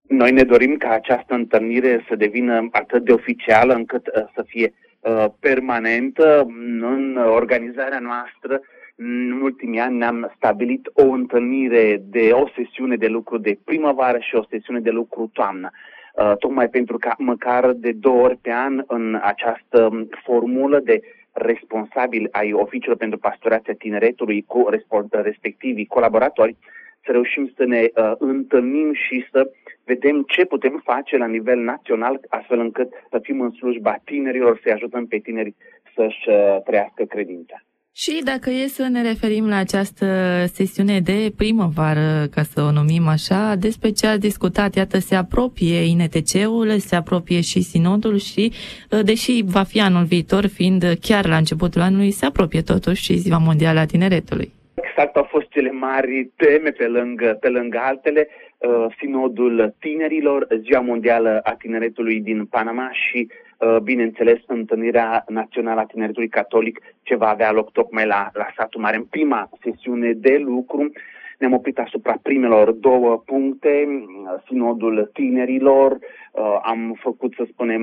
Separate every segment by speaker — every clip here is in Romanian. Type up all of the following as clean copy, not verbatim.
Speaker 1: Noi ne dorim ca această întâlnire să devină atât de oficială încât să fie permanentă. În organizarea noastră, în ultimii ani ne-am stabilit o întâlnire o sesiune de lucru de primăvară și o sesiune de lucru toamnă. Tocmai pentru că măcar de 2 ori pe an în această formulă de responsabili ai Oficiului pentru Pastorația Tineretului cu respectivii colaboratori, să reușim să ne întâlnim și să vedem ce putem face la nivel național, astfel încât să fim în slujba tinerilor, să-i ajutăm pe tineri să-și trăiască credința.
Speaker 2: Și dacă e să ne referim la această sesiune de primăvară, ca să o numim așa, despre ce ați discutat, iată, se apropie INTC-ul, se apropie și Sinodul și, deși va fi anul viitor, fiind chiar la începutul anului, se apropie totuși și Ziua Mondială a Tineretului.
Speaker 1: Exact, au fost cele mari teme pe lângă altele, Sinodul Tinerilor, Ziua Mondială a Tineretului din Panama și, bineînțeles, Întâlnirea Națională a Tineretului Catolic, ce va avea loc tocmai la Satul Mare. În prima sesiune de lucru ne-am oprit asupra primelor 2 puncte, Sinodul Tinerilor, am făcut, să spunem,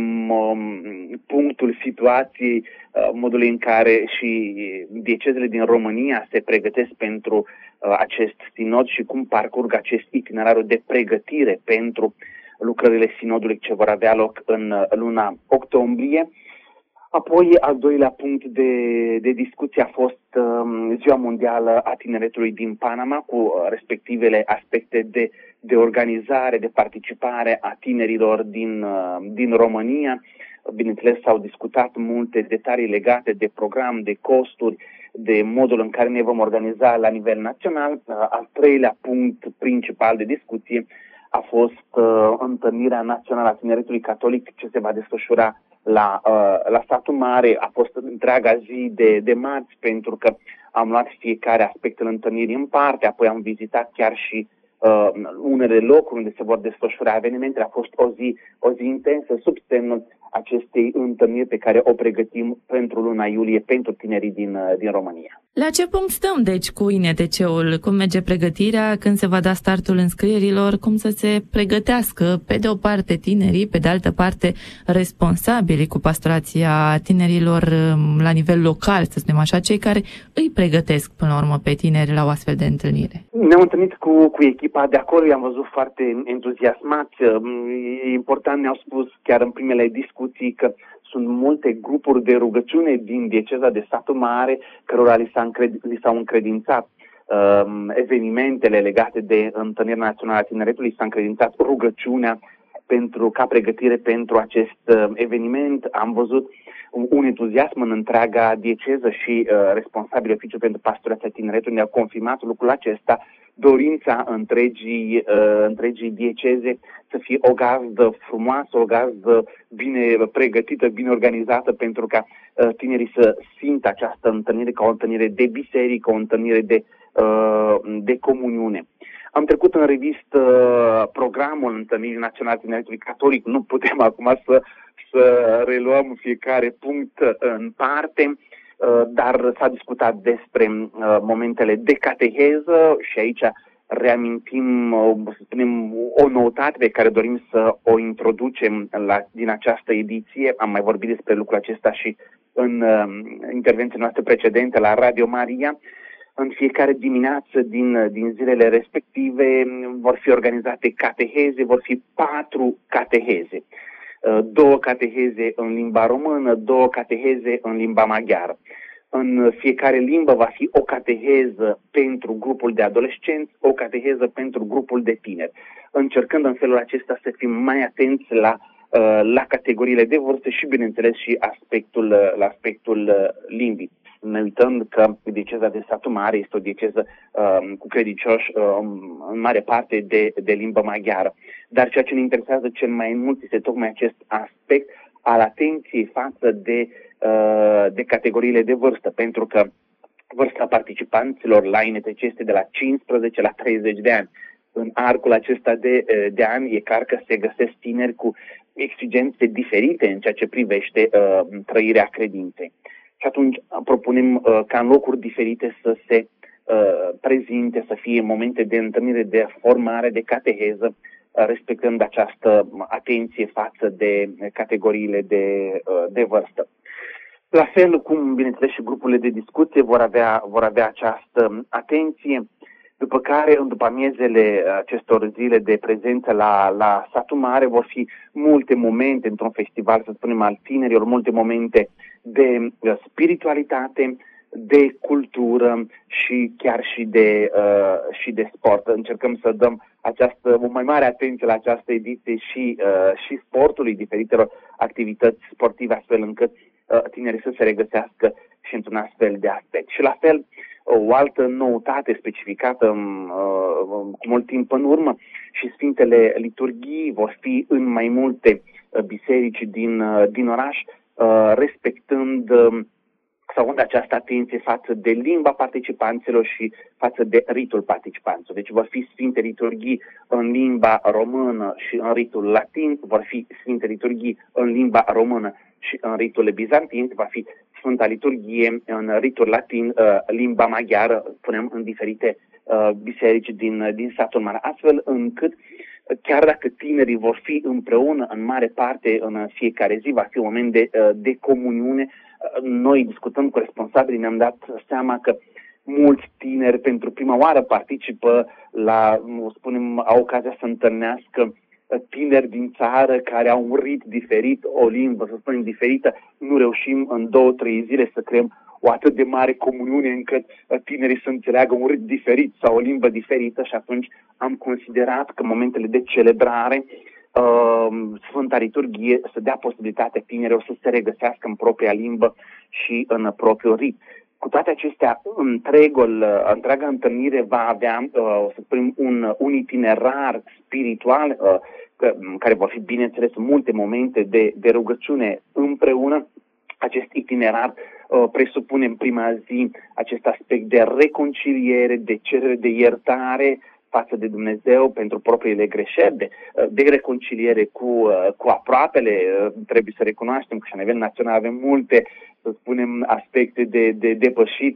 Speaker 1: punctul situației, modul în care și diecezele din România se pregătesc pentru acest sinod și cum parcurg acest itinerariu de pregătire pentru lucrările sinodului ce vor avea loc în luna octombrie. Apoi, al doilea punct de discuție a fost Ziua Mondială a Tineretului din Panama, cu respectivele aspecte de organizare, de participare a tinerilor din România. Bineînțeles, s-au discutat multe detalii legate de program, de costuri, de modul în care ne vom organiza la nivel național. Al treilea punct principal de discuție a fost Întâlnirea Națională a Tineretului Catolic, ce se va desfășura la Satul Mare. A fost întreaga zi de marți, pentru că am luat fiecare aspectul întâlnirii în parte, apoi am vizitat chiar și unele locuri unde se vor desfășura evenimentele. A fost o zi intensă sub semnul acestei întâlniri pe care o pregătim pentru luna iulie pentru tinerii din România.
Speaker 2: La ce punct stăm, deci, cu INTC-ul? Cum merge pregătirea? Când se va da startul înscrierilor? Cum să se pregătească, pe de o parte, tinerii, pe de altă parte, responsabilii cu pastorația tinerilor la nivel local, să spunem așa, cei care îi pregătesc, până la urmă, pe tineri la o astfel de întâlnire?
Speaker 1: Ne-am întâlnit cu echipa de acolo, i-am văzut foarte entuziasmați. E important, ne-au spus chiar în primele discuții că sunt multe grupuri de rugăciune din dieceza de Satul Mare cărora li s-au încredințat evenimentele legate de Întâlnirea Națională a Tineretului, s-a încredințat rugăciunea ca pregătire pentru acest eveniment. Am văzut un entuziasm în întreaga dieceză și responsabilii Oficiul pentru Pastorația Tineretului ne-au confirmat lucrul acesta, dorința întregii dieceze să fie o gazdă frumoasă, o gazdă bine pregătită, bine organizată, pentru ca tinerii să simtă această întâlnire ca o întâlnire de biserică, o întâlnire de comuniune. Am trecut în revistă programul Întâlnirii Naționale a Tineretului Catolic. Nu putem acum să reluăm fiecare punct în parte, dar s-a discutat despre momentele de cateheză și aici reamintim, să spunem, o noutate pe care dorim să o introducem din această ediție. Am mai vorbit despre lucrul acesta și în intervențiile noastre precedente la Radio Maria. În fiecare dimineață din zilele respective vor fi organizate cateheze, vor fi 4 cateheze. 2 cateheze în limba română, 2 cateheze în limba maghiară. În fiecare limbă va fi o cateheză pentru grupul de adolescenți, o cateheză pentru grupul de tineri, încercând în felul acesta să fim mai atenți la categoriile de vârstă și, bineînțeles, și la aspectul limbii. Ne uităm că dieceza de Satul Mare este o dieceză cu credincioși în mare parte de limbă maghiară. Dar ceea ce ne interesează cel mai mult este tocmai acest aspect al atenției față de categoriile de vârstă, pentru că vârsta participanților la INTC este de la 15 la 30 de ani. În arcul acesta de ani e clar că se găsesc tineri cu exigențe diferite în ceea ce privește trăirea credinței. Și atunci propunem ca în locuri diferite să se prezinte, să fie momente de întâlnire, de formare, de cateheză, respectând această atenție față de categoriile de vârstă. La fel cum, bineînțeles, și grupurile de discuție vor avea această atenție, după care, în după amiezele acestor zile de prezență la Satul Mare, vor fi multe momente într-un festival, să spunem, al tinerilor, multe momente de spiritualitate, de cultură și chiar și de sport. Încercăm să dăm o mai mare atenție la această ediție și sportului, diferitelor activități sportive, astfel încât tinerii să se regăsească și într-un astfel de aspect. Și la fel, o altă noutate specificată cu mult timp în urmă, și Sfintele Liturghii vor fi în mai multe biserici din oraș, respectând sau având această atenție față de limba participanților și față de ritul participanților. Deci vor fi Sfinte Liturghii în limba română și în ritul latin, vor fi Sfinte Liturghii în limba română și în ritul bizantin, va fi Sfânta Liturghie în ritul latin, limba maghiară, spunem, în diferite biserici din Satul Mare, astfel încât chiar dacă tinerii vor fi împreună în mare parte în fiecare zi, va fi un moment de comuniune. Noi, discutând cu responsabilii, ne-am dat seama că mulți tineri pentru prima oară participă au ocazia să întâlnească tineri din țară care au un rit diferit, o limbă, să spunem, diferită. Nu reușim în 2-3 zile să creăm o atât de mare comuniune încât tinerii să înțeleagă un rit diferit sau o limbă diferită, și atunci am considerat că momentele de celebrare, Sfânta Liturghie, să dea posibilitatea tinerilor să se regăsească în propria limbă și în propriul rit. Cu toate acestea, întreaga întâlnire va avea, să spunem, un itinerar spiritual, care vor fi, bineînțeles, multe momente de rugăciune împreună. Acest itinerar presupune în prima zi acest aspect de reconciliere, de cerere de iertare față de Dumnezeu pentru propriile greșeli, de reconciliere cu aproapele. Trebuie să recunoaștem că și la nivel național avem multe, să spunem, aspecte de depășit,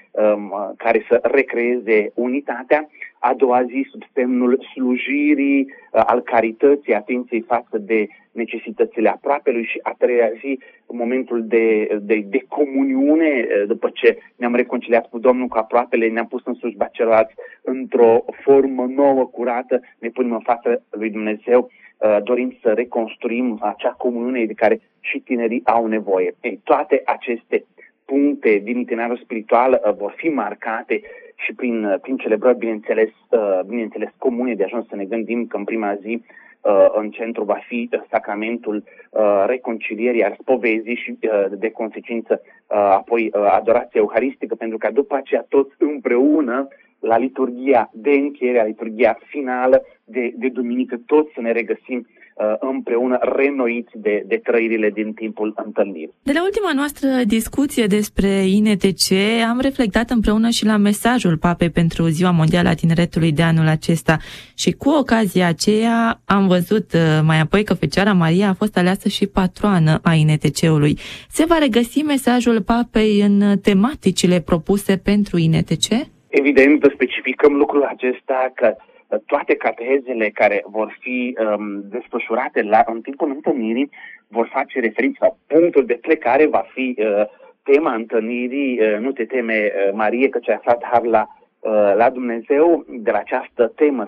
Speaker 1: care să recreeze unitatea. A doua zi, sub semnul slujirii, al carității, atenției față de necesitățile aproapelui, și a treia zi, momentul de comuniune, după ce ne-am reconciliat cu Domnul, cu aproapele, ne-am pus în slujba celorlalți într-o formă nouă, curată, ne punem în fața lui Dumnezeu, dorim să reconstruim acea comuniune de care și tinerii au nevoie. Toate aceste puncte din itinerarul spiritual vor fi marcate și prin celebrări, bineînțeles, comune. De ajuns să ne gândim că în prima zi în centru va fi sacramentul reconcilierii, al spovezii și de consecință apoi adorația euharistică, pentru că după aceea toți împreună la liturghia de încheiere, la liturghia finală de duminică, toți să ne regăsim împreună, reînnoiți de trăirile din timpul întâlnirii.
Speaker 2: De la ultima noastră discuție despre INTC, am reflectat împreună și la mesajul Papei pentru Ziua Mondială a Tineretului de anul acesta și cu ocazia aceea am văzut mai apoi că Fecioara Maria a fost aleasă și patroană a INTC-ului. Se va regăsi mesajul Papei în tematicile propuse pentru INTC?
Speaker 1: Evident, specificăm lucrul acesta, că toate catehezele care vor fi desfășurate în timpul întâlnirii vor face referință, sau punctul de plecare va fi tema întâlnirii, nu te teme, Marie, că ți-ai aflat har la Dumnezeu. De la această temă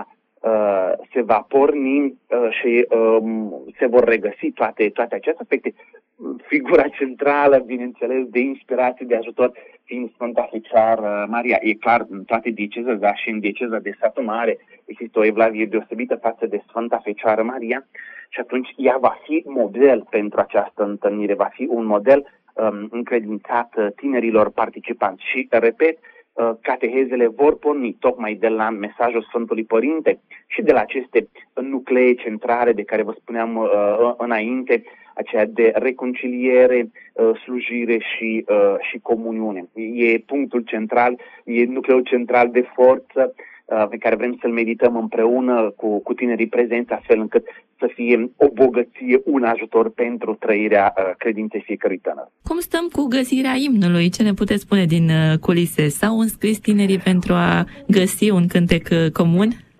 Speaker 1: se va porni și se vor regăsi toate aceste aspecte. Figura centrală, bineînțeles, de inspirație, de ajutor, fiind Sfânta Fecioară Maria. E clar, în toate diecezele, dar și în dieceza de Satul Mare există o evlavie deosebită față de Sfânta Fecioară Maria, și atunci ea va fi model pentru această întâlnire, va fi un model încredințat tinerilor participanți. Și, repet, catehezele vor porni tocmai de la mesajul Sfântului Părinte și de la aceste nuclee centrale de care vă spuneam înainte, aceea de reconciliere, slujire și comuniune. E punctul central, e nucleul central de forță pe care vrem să-l medităm împreună cu tinerii prezenți, astfel încât să fie o bogăție, un ajutor pentru trăirea credinței fiecărui tânăr.
Speaker 2: Cum stăm cu găsirea imnului? Ce ne puteți spune din culise? S-au înscris tinerii pentru a găsi un cântec comun?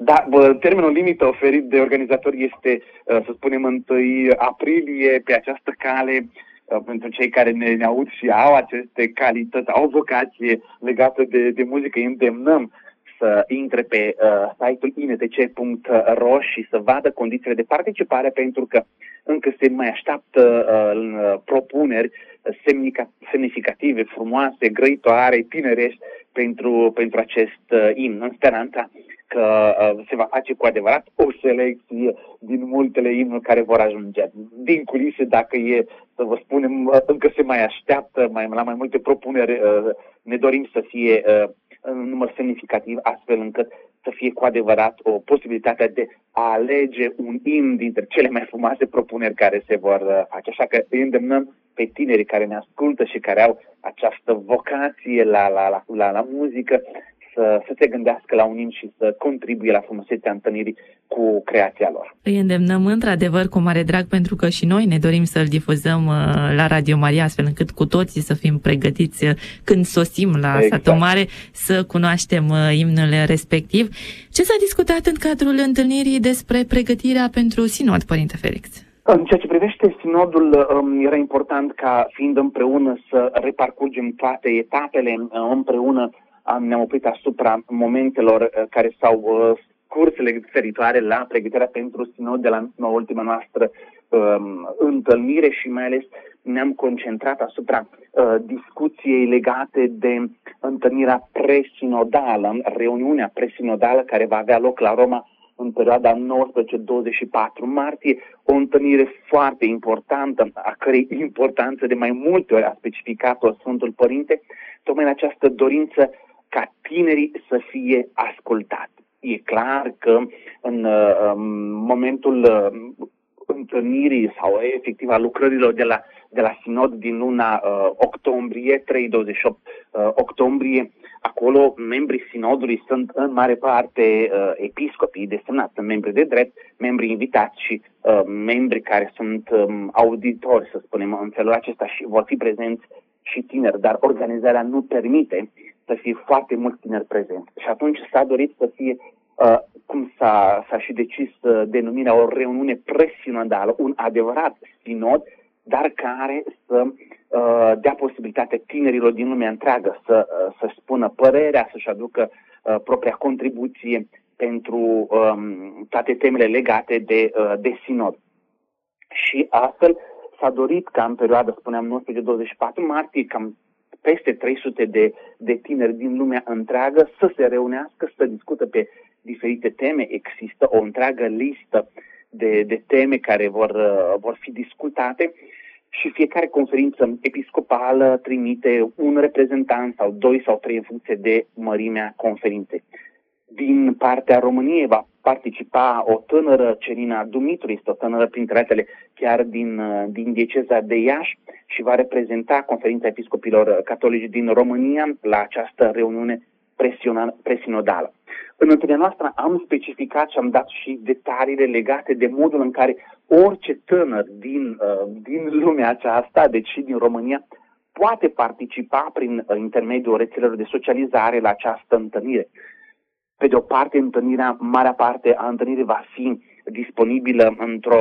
Speaker 1: Da, termenul limită oferit de organizatori este, să spunem, 1 aprilie. Pe această cale, pentru cei care ne aud și au aceste calități, au vocație legată de muzică, îi îndemnăm să intre pe site-ul intc.ro și să vadă condițiile de participare, pentru că încă se mai așteaptă propuneri semnificative, frumoase, grăitoare, tinerești pentru acest imn, în speranța că se va face cu adevărat o selecție din multele imnuri care vor ajunge. Din culise, dacă e, să vă spunem, încă se mai așteaptă la mai multe propuneri, ne dorim să fie în număr semnificativ, astfel încât să fie cu adevărat o posibilitate de a alege un imn dintre cele mai frumoase propuneri care se vor face. Așa că îi îndemnăm pe tinerii care ne ascultă și care au această vocație la muzică să se gândească la un imn și să contribuie la frumusețea întâlnirii cu creația lor.
Speaker 2: Îi îndemnăm într-adevăr cu mare drag, pentru că și noi ne dorim să-l difuzăm la Radio Maria, astfel încât cu toții să fim pregătiți când sosim la Satul Mare să cunoaștem imnul respectiv. Ce s-a discutat în cadrul întâlnirii despre pregătirea pentru sinod, Părinte Felix?
Speaker 1: În ceea ce privește sinodul, era important ca, fiind împreună, să reparcurgem toate etapele împreună. Ne-am oprit asupra momentelor care s-au cursele referitoare la pregătirea pentru sinod de la ultima noastră întâlnire și mai ales ne-am concentrat asupra discuției legate de întâlnirea presinodală, reuniunea presinodală care va avea loc la Roma în perioada 19-24 martie, o întâlnire foarte importantă, a cărei importanță de mai multe ori a specificat-o Sfântul Părinte, tocmai în această dorință ca tinerii să fie ascultați. E clar că în momentul întâlnirii sau efectiv a lucrărilor de la Sinod din luna octombrie, 3-28 octombrie, acolo membrii Sinodului sunt în mare parte episcopii desemnați, sunt membri de drept, membri invitați și membri care sunt auditori, să spunem, în felul acesta, și vor fi prezenți și tineri, dar organizarea nu permite să fie foarte mulți tineri prezenți. Și atunci s-a dorit să fie, cum s-a și decis denumirea, o reuniune presinodală, un adevărat sinod, dar care să dea posibilitatea tinerilor din lumea întreagă să spună părerea, să-și aducă propria contribuție pentru toate temele legate de sinod. Și astfel s-a dorit ca în perioada, spuneam, 19-24 martie, cam peste 300 de tineri din lumea întreagă să se reunească, să discută pe diferite teme. Există o întreagă listă de teme care vor fi discutate și fiecare conferință episcopală trimite un reprezentant sau 2 sau 3 în funcție de mărimea conferinței. Din partea României va participa o tânără, Cerina Dumitru, este o tânără printre altele chiar din dieceza de Iași, și va reprezenta Conferința Episcopilor Catolici din România la această reuniune presinodală. În întâlnirea noastră am specificat și am dat și detaliile legate de modul în care orice tânăr din lumea aceasta, deci și din România, poate participa prin intermediul rețelelor de socializare la această întâlnire. Pe de o parte, marea parte a întâlnirii va fi disponibilă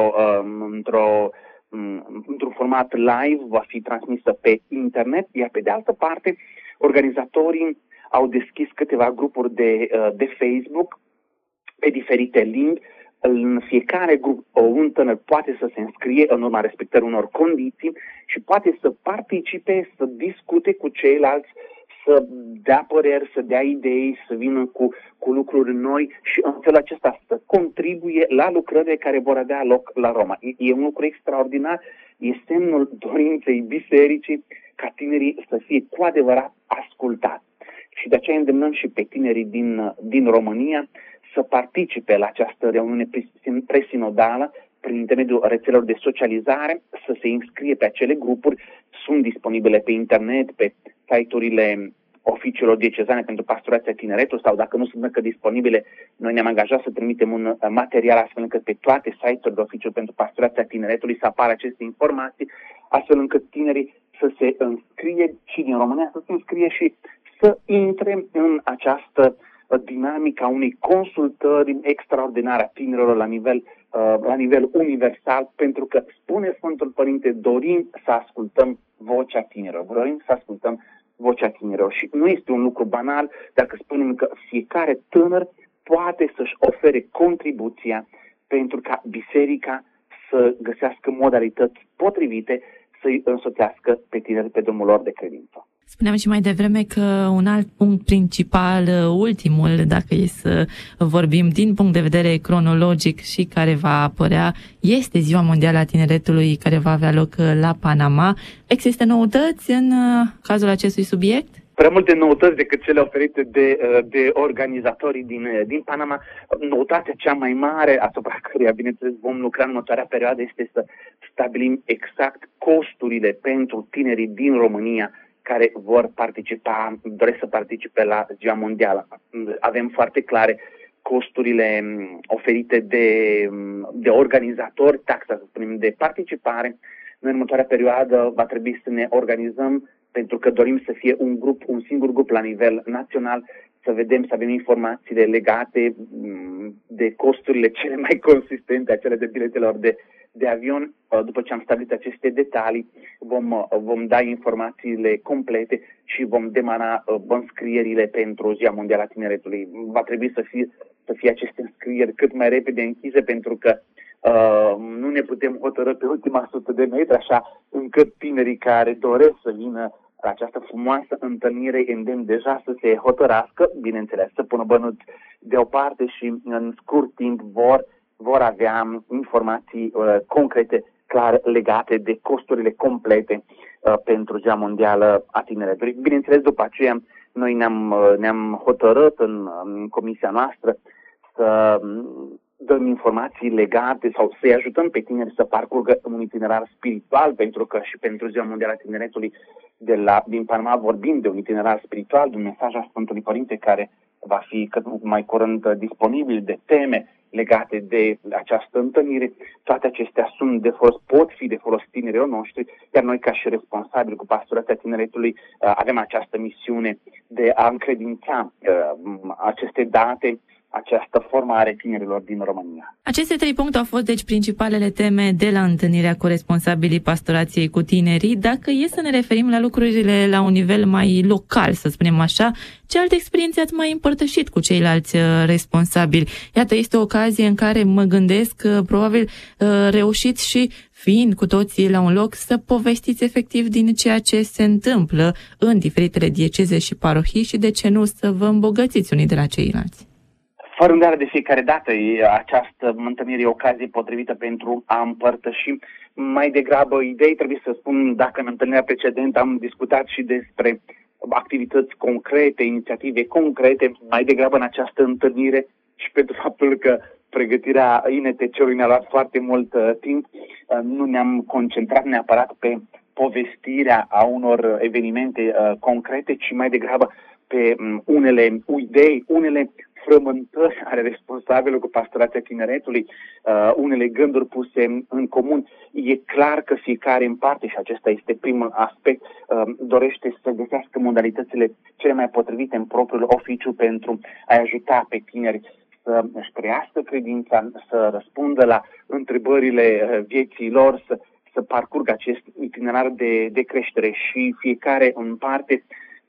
Speaker 1: într-un format live, va fi transmisă pe internet, iar pe de altă parte, organizatorii au deschis câteva grupuri de Facebook pe diferite limbi. În fiecare grup, un tânăr poate să se înscrie în urma respectării unor condiții și poate să participe, să discute cu ceilalți, să dea păreri, să dea idei, să vină cu lucruri noi și în felul acesta să contribuie la lucrările care vor avea loc la Roma. E un lucru extraordinar, e semnul dorinței bisericii ca tinerii să fie cu adevărat ascultați. Și de aceea îndemnăm și pe tinerii din România să participe la această reuniune presinodală prin intermediul rețelelor de socializare, să se înscrie pe acele grupuri. Sunt disponibile pe internet, pe site-urile oficiilor diecezane pentru pastorația tineretului, sau dacă nu sunt încă disponibile, noi ne-am angajat să trimitem un material astfel încât pe toate site-urile oficiilor pentru pastorația tineretului să apară aceste informații, astfel încât tinerii să se înscrie și din România, să se înscrie și să intre în această dinamica unei consultări extraordinare a tinerilor la nivel universal, pentru că, spune Sfântul Părinte, dorim să ascultăm vocea tinerilor. Și nu este un lucru banal dacă spunem că fiecare tânăr poate să-și ofere contribuția pentru ca biserica să găsească modalități potrivite să-i însoțească pe tineri pe drumul lor de credință.
Speaker 2: Spuneam și mai devreme că un alt punct principal, ultimul, dacă e să vorbim din punct de vedere cronologic și care va apărea, este Ziua Mondială a Tineretului, care va avea loc la Panama. Există noutăți în cazul acestui subiect?
Speaker 1: Prea multe noutăți decât cele oferite de organizatorii din Panama. Noutatea cea mai mare, asupra căreia, bineînțeles, vom lucra în următoarea perioadă, este să stabilim exact costurile pentru tinerii din România care doresc să participe la Ziua Mondială. Avem foarte clare costurile oferite de organizatori, taxa, să spunem, de participare. În următoarea perioadă va trebui să ne organizăm, pentru că dorim să fie un singur grup la nivel național, să avem informațiile legate de costurile cele mai consistente, acele de biletelor de avion. După ce am stabilit aceste detalii, vom da informațiile complete și vom demara înscrierile pentru Ziua Mondială a Tineretului. Va trebui să fie aceste înscrieri cât mai repede închise, pentru că nu ne putem hotărâ pe ultima 100 de metri, așa încât tinerii care doresc să vină la această frumoasă întâlnire îndemn deja să se hotărască, bineînțeles, să pună bănuți deoparte și în scurt timp vor avea informații concrete, clar legate de costurile complete pentru Ziua Mondială a Tineretului. Bineînțeles, după aceea, noi ne-am hotărât în comisia noastră să dăm informații legate sau să-i ajutăm pe tineri să parcurgă un itinerar spiritual, pentru că și pentru Ziua Mondială a Tineretului din Panama vorbim de un itinerar spiritual, de un mesaj al Sfântului Părinte care va fi cât mai curând disponibil, de teme legate de această întâlnire. Toate acestea pot fi de folos tinerilor noștri, iar noi, ca și responsabili cu Pastorația Tineretului, avem această misiune de a încredința aceste date, această formare tinerilor din România.
Speaker 2: Aceste 3 puncte au fost, deci, principalele teme de la întâlnirea cu responsabilii Pastorației cu tinerii. Dacă e să ne referim la lucrurile la un nivel mai local, să spunem așa, ce alte experiențe ați mai împărtășit cu ceilalți responsabili? Iată, este o ocazie în care mă gândesc, probabil reușiți și fiind cu toții la un loc, să povestiți efectiv din ceea ce se întâmplă în diferitele dieceze și parohii și, de ce nu, să vă îmbogățiți unii de la ceilalți.
Speaker 1: Fără îndoială, de fiecare dată această întâlnire e ocazie potrivită pentru a împărtăși mai degrabă idei. Trebuie să spun, dacă în întâlnirea precedentă am discutat și despre activități concrete, inițiative concrete, mai degrabă în această întâlnire și pentru faptul că pregătirea INTC-ului ne-a luat foarte mult timp, nu ne-am concentrat neapărat pe povestirea a unor evenimente concrete, ci mai degrabă pe unele idei, unele frământări ale responsabilului cu Pastorația Tineretului, unele gânduri puse în comun. E clar că fiecare în parte, și acesta este primul aspect, dorește să găsească modalitățile cele mai potrivite în propriul oficiu pentru a ajuta pe tineri să își trăiască credința, să răspundă la întrebările vieții lor, să parcurgă acest itinerar de creștere, și fiecare în parte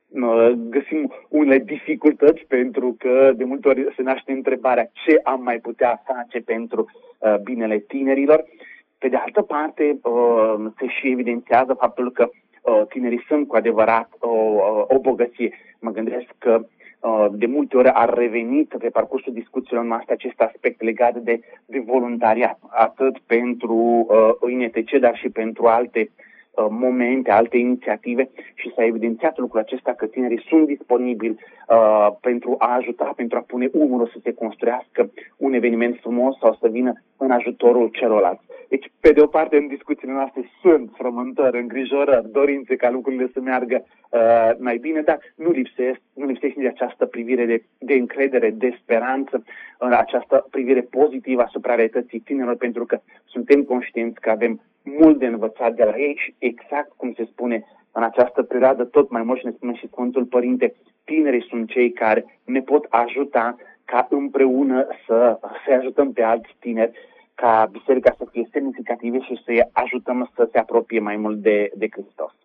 Speaker 1: găsim unele dificultăți, pentru că de multe ori se naște întrebarea ce am mai putea face pentru binele tinerilor. Pe de altă parte, se și evidențiază faptul că tinerii sunt cu adevărat o bogăție. Mă gândesc că de multe ori a revenit pe parcursul discuțiilor noastre acest aspect legat de voluntariat, atât pentru INTC, dar și pentru alte momente, alte inițiative, și s-a evidențiat lucrul acesta că tinerii sunt disponibili pentru a ajuta, pentru a pune umărul să se construiască un eveniment frumos sau să vină în ajutorul celorlalți. Deci, pe de o parte, în discuțiile noastre sunt frământări, îngrijorări, dorințe ca lucrurile să meargă mai bine, dar nu lipsește nici această privire de încredere, de speranță, această privire pozitivă asupra realității tinerilor, pentru că suntem conștienți că avem mult de învățat de la ei și, exact cum se spune în această perioadă tot mai mult, și ne spune și Sfântul Părinte, tinerii sunt cei care ne pot ajuta ca împreună să ajutăm pe alți tineri, ca biserica să fie semnificative și să-i ajutăm să se apropie mai mult de Hristos.